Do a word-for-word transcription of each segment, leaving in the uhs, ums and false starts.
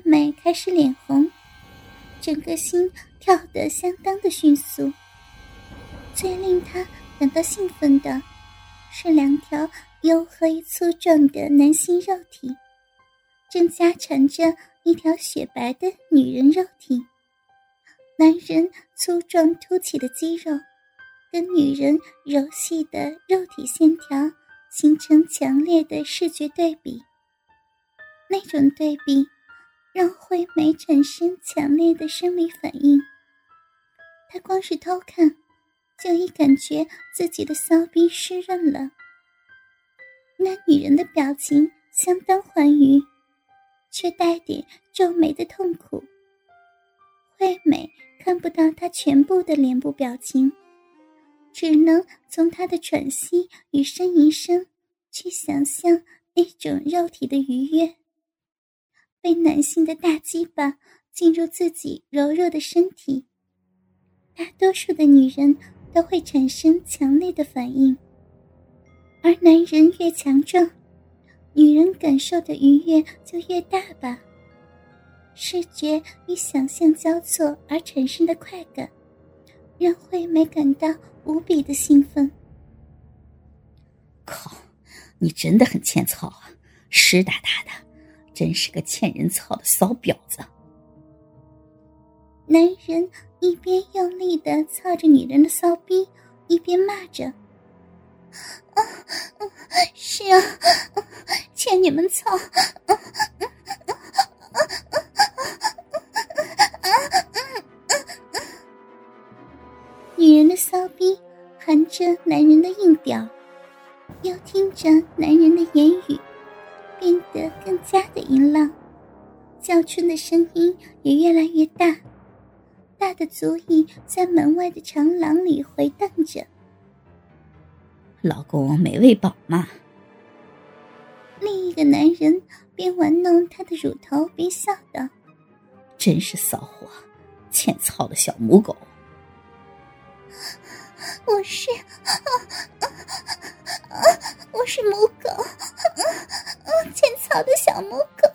美开始脸红，整个心跳得相当的迅速。最令她感到兴奋的是两条黝黑粗壮的男性肉体正夹缠着一条雪白的女人肉体。男人粗壮凸起的肌肉跟女人柔细的肉体线条形成强烈的视觉对比。那种对比让惠美产生强烈的生理反应，她光是偷看就已感觉自己的骚逼湿润了。那女人的表情相当欢愉，却带点皱眉的痛苦。惠美看不到她全部的脸部表情，只能从她的喘息与呻吟声去想象那种肉体的愉悦。被男性的大鸡巴进入自己柔弱的身体，大多数的女人都会产生强烈的反应，而男人越强壮，女人感受的愉悦就越大吧。视觉与想象交错而产生的快感，让惠美感到无比的兴奋。 靠，你真的很欠操啊，湿哒哒的，真是个欠人操的骚婊子。 男人一边用力地操着女人的骚逼，一边骂着：啊，是啊，欠你们操，女人的骚逼含着男人的硬屌，又听着男人的言语，变得更加的淫浪，叫春的声音也越来越大，大的足以在门外的长廊里回荡着。 老公没喂饱吗？ 另一个男人边玩弄她的乳头边笑道： 真是骚货，欠操的小母狗。 我是我是母狗，欠操的小母狗。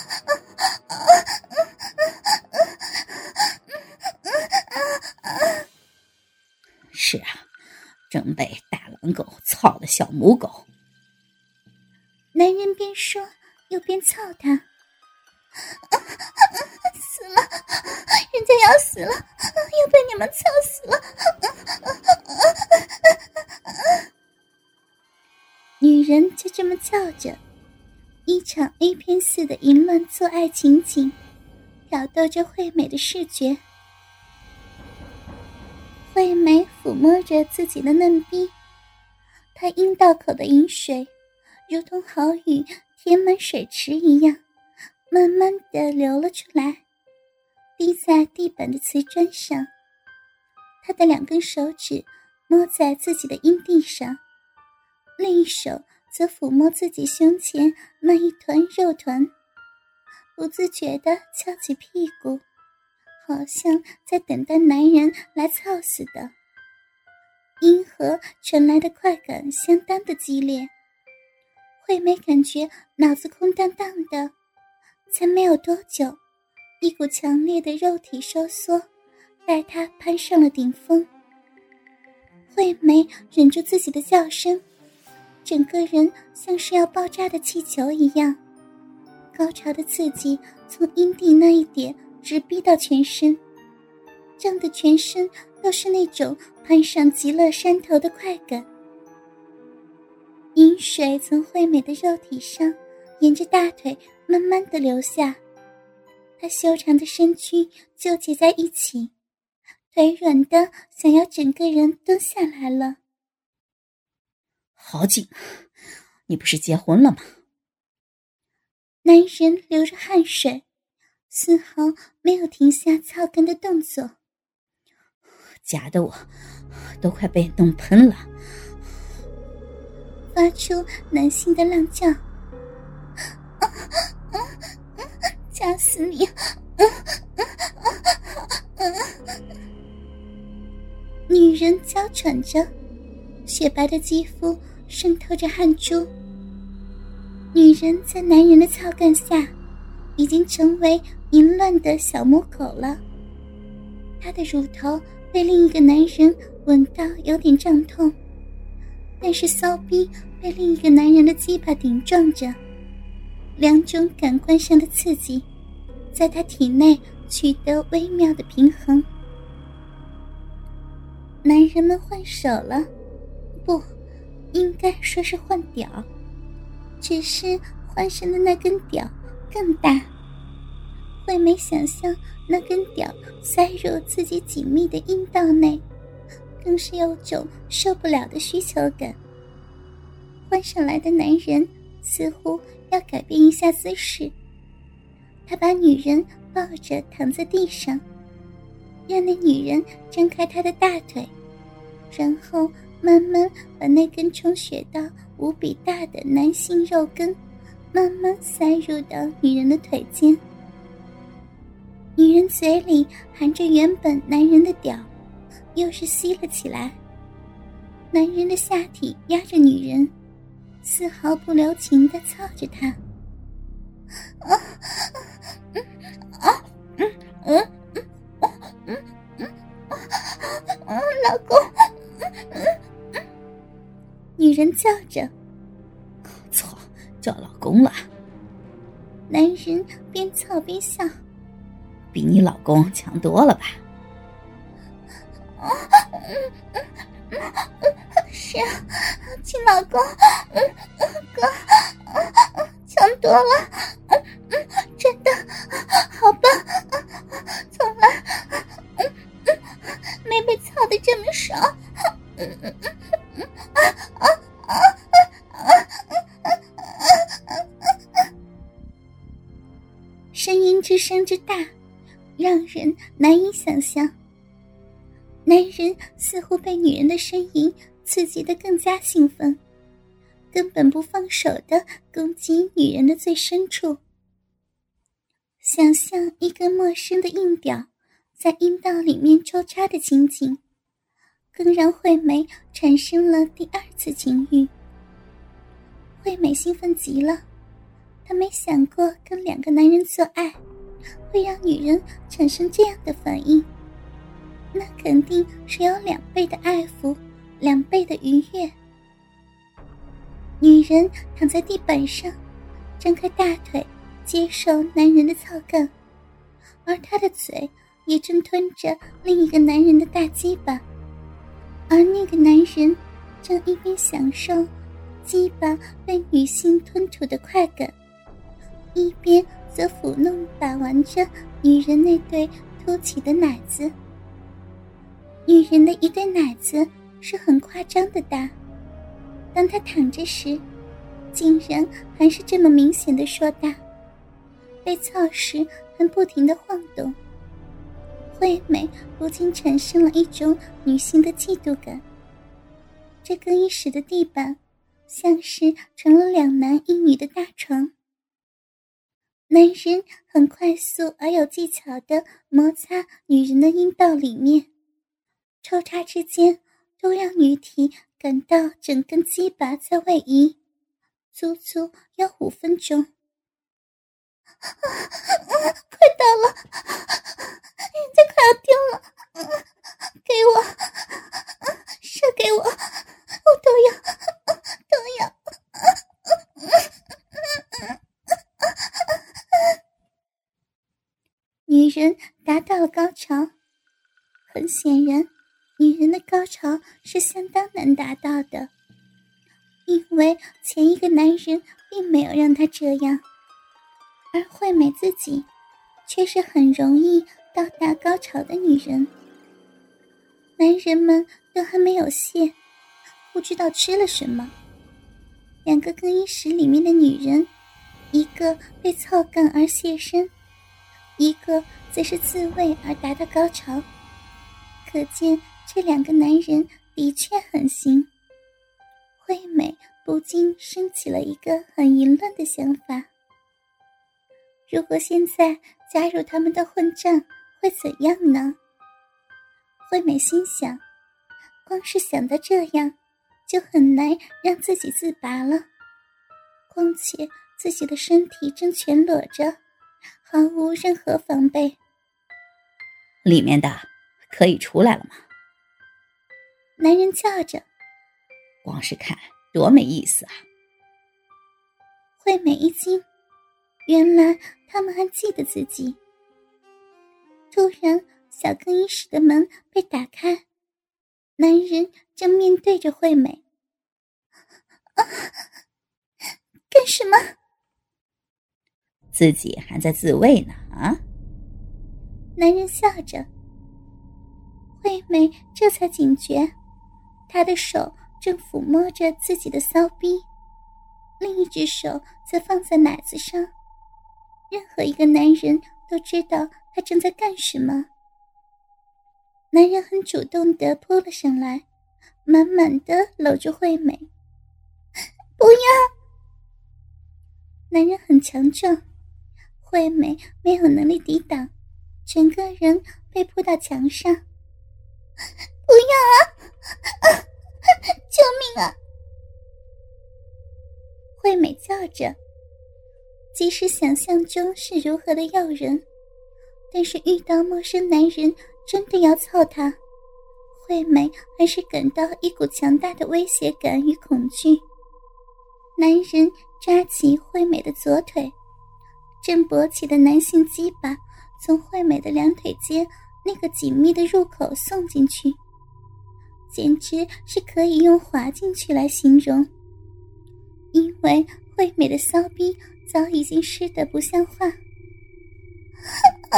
是啊，正被大狼狗操的小母狗。 男人边说又边操他。死了，人家要死了，又被你们操死了。女人就这么叫着，一场 A 片似的淫乱做爱情景挑逗着惠美的视觉。惠美抚摸着自己的嫩逼，她阴道口的饮水如同好雨填满水池一样，慢慢地流了出来，滴在地板的瓷砖上。她的两根手指摸在自己的阴蒂上，另一手则抚摸自己胸前那一团肉团，不自觉地翘起屁股，好像在等待男人来操似的。阴核传来的快感相当的激烈，惠美感觉脑子空荡荡的，才没有多久，一股强烈的肉体收缩带她攀上了顶峰。惠美忍住自己的叫声，整个人像是要爆炸的气球一样，高潮的刺激从阴蒂那一点直逼到全身，胀得全身都是那种攀上极乐山头的快感。饮水从惠美的肉体上沿着大腿慢慢地流下，她修长的身躯纠结在一起，腿软的想要整个人蹲下来了。 好紧，你不是结婚了吗？ 男人流着汗水，丝毫没有停下操干的动作， 夹得我都快被弄喷了， 发出男性的浪叫。啊啊啊！夹死你！啊啊啊啊！女人娇喘着，雪白的肌肤渗透着汗珠。女人在男人的操干下， 已经成为淫乱的小母狗了。她的乳头被另一个男人吻到有点胀痛，但是骚逼被另一个男人的鸡巴顶撞着，两种感官上的刺激在她体内取得微妙的平衡。男人们换手了，不，应该说是换屌，只是换上的那根屌更大。惠美想象那根屌塞入自己紧密的阴道内，更是有种受不了的需求感。换上来的男人似乎要改变一下姿势，他把女人抱着躺在地上，让那女人张开她的大腿，然后慢慢把那根充血到无比大的男性肉根慢慢塞入到女人的腿间。女人嘴里含着原本男人的屌，又是吸了起来。男人的下体压着女人，丝毫不留情地操着她。啊啊嗯嗯嗯嗯嗯嗯，老公，嗯嗯，女人叫着。 操，叫老公了。 男人边操边笑。 比你老公强多了吧？ 啊嗯嗯嗯嗯，是啊，亲老公，嗯嗯哥，嗯嗯，强多了，嗯嗯，真的好棒，从来嗯嗯没被操得这么爽，嗯嗯嗯嗯啊啊啊啊啊啊！声音之声之大，让人难以想象。男人似乎被女人的呻吟刺激得更加兴奋，根本不放手地攻击女人的最深处。想象一根陌生的硬屌在阴道里面抽插的情景，更让惠美产生了第二次情欲。惠美兴奋极了，她没想过跟两个男人做爱会让女人产生这样的反应，那肯定是有两倍的爱抚，两倍的愉悦。女人躺在地板上，张开大腿接受男人的操干，而她的嘴也正吞着另一个男人的大鸡巴，而那个男人正一边享受鸡巴被女性吞吐的快感，一边则抚弄把玩着女人那对凸起的奶子。女人的一对奶子是很夸张的大，当她躺着时竟然还是这么明显的硕大，被操时还不停地晃动。惠美不禁产生了一种女性的嫉妒感。这更衣室的地板像是成了两男一女的大床，男人很快速而有技巧地摩擦女人的阴道里面，抽插之间都让女体感到整根鸡巴在位移，足足要五分钟。啊啊，快到了，人家快要丢了，啊，给我，啊，射给我，我都要，啊，都要，啊啊啊啊女人达到了高潮，很显然，女人的高潮是相当难达到的，因为前一个男人并没有让她这样，而惠美自己却是很容易到达高潮的女人。男人们都还没有泄，不知道吃了什么。两个更衣室里面的女人，一个被操干而泄身，一个则是自慰而达到高潮，可见这两个男人的确很行。惠美不禁升起了一个很淫乱的想法，如果现在加入他们的混战会怎样呢？惠美心想，光是想到这样就很难让自己自拔了，况且自己的身体正全裸着， 毫无任何防备。 里面的可以出来了吗？ 男人叫着。 光是看多没意思啊！ 惠美一惊，原来他们还记得自己。突然，小更衣室的门被打开，男人正面对着惠美。啊，干什么？ 自己还在自慰呢啊！ 男人笑着。惠美这才警觉，她的手正抚摸着自己的骚逼，另一只手则放在奶子上。任何一个男人都知道他正在干什么。男人很主动地扑了上来，满满地搂住惠美。不要！男人很强壮，惠美没有能力抵挡，整个人被扑到墙上。不要啊！啊，救命啊！惠美叫着，即使想象中是如何的诱人，但是遇到陌生男人真的要操她，惠美还是感到一股强大的威胁感与恐惧。男人抓起惠美的左腿，正勃起的男性鸡巴从惠美的两腿间那个紧密的入口送进去，简直是可以用滑进去来形容。因为惠美的骚逼早已经湿得不像话。啊！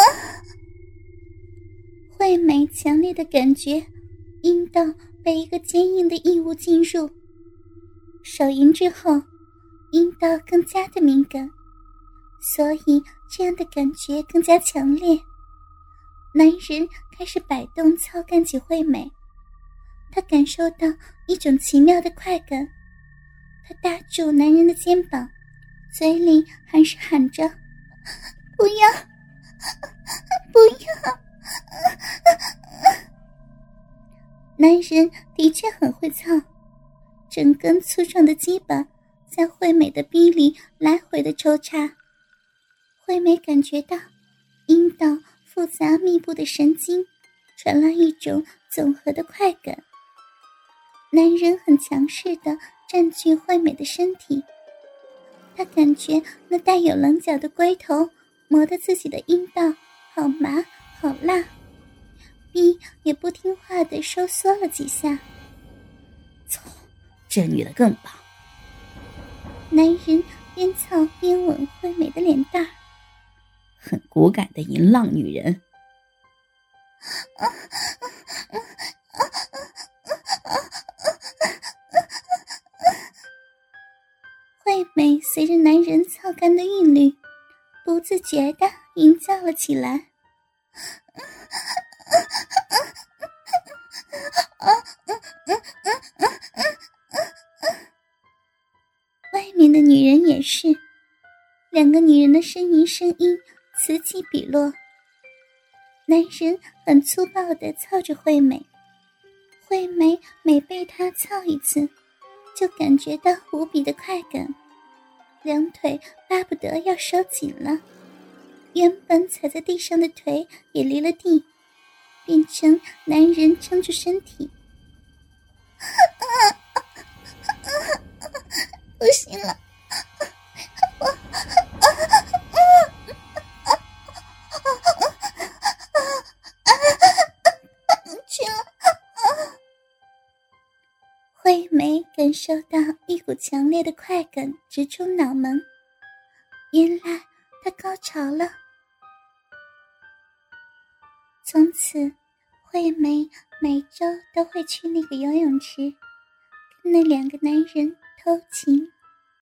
惠美强烈的感觉阴道被一个坚硬的异物进入，手淫之后阴道更加的敏感，所以这样的感觉更加强烈。男人开始摆动操干起惠美，他感受到一种奇妙的快感。他搭住男人的肩膀，嘴里还是喊着不要不要。男人的确很会操，整根粗壮的鸡巴在惠美的逼里来回的抽插。惠美感觉到阴道复杂密布的神经传来一种总和的快感。男人很强势地占据惠美的身体，他感觉那带有棱角的龟头磨得自己的阴道好麻好辣，逼也不听话地收缩了几下。 操，这女的更棒！ 男人边操边吻惠美的脸蛋， 很骨感的淫浪女人。 惠美随着男人操干的韵律，不自觉地吟叫了起来。外面的女人也是，两个女人的呻吟声音此起彼落。男人很粗暴地操着惠美，惠美每被他操一次，就感觉到无比的快感，两腿巴不得要收紧了，原本踩在地上的腿也离了地，变成男人撑住身体。不行了，我去了。惠美感受到一股强烈的快感直冲脑门，原来她高潮了。从此惠美每周都会去那个游泳池跟那两个男人偷情。